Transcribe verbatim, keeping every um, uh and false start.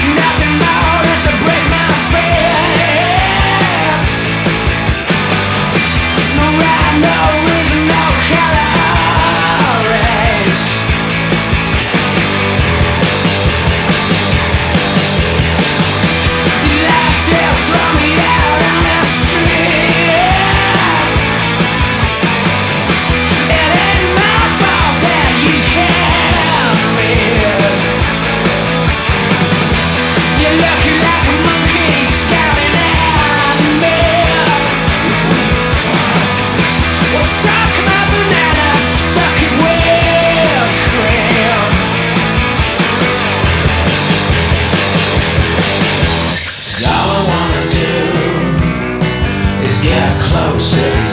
nothing more than to break my face. No rhyme, no reason, no color or race. You like to throw me out on the street. It ain't my fault that you can't read. You're looking like a monkey scouting at me. Well, suck my banana, suck it with cream. 'Cause all I wanna do is get closer to you.